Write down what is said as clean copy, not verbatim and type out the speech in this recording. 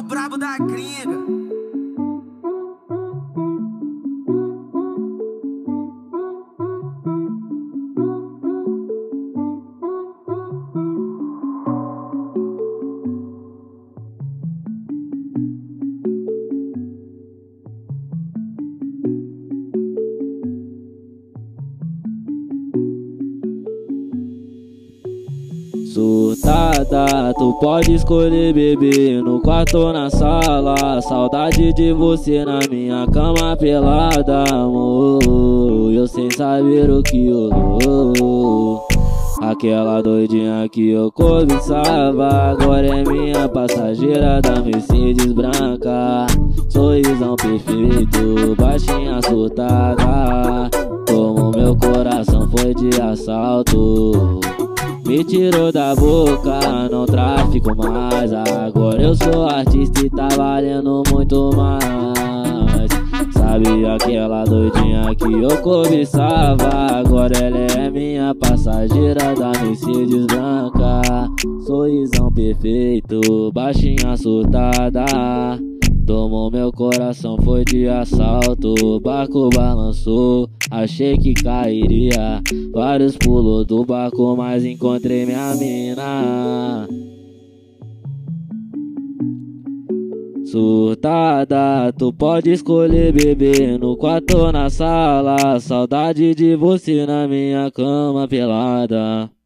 brabo da gringa. Surtada, tu pode escolher beber no quarto ou na sala. Saudade de você na minha cama pelada, amor. Eu sem saber o que rolou. Aquela doidinha que eu cobiçava agora é minha passageira da Mercedes branca. Sorrisão perfeito, baixinha surtada. Como meu coração foi de assalto. Me tirou da boca, não trafico mais. Agora eu sou artista e tá valendo muito mais. Sabe aquela doidinha que eu cobiçava? Agora ela é minha passageira da Mercedes branca. Sorrisão perfeito, baixinha surtada. Tomou meu coração, foi de assalto. O barco balançou, achei que cairia. Vários pulou do barco, mas encontrei minha mina. Surtada, tu pode escolher beber no quarto ou na sala. Saudade de você na minha cama pelada.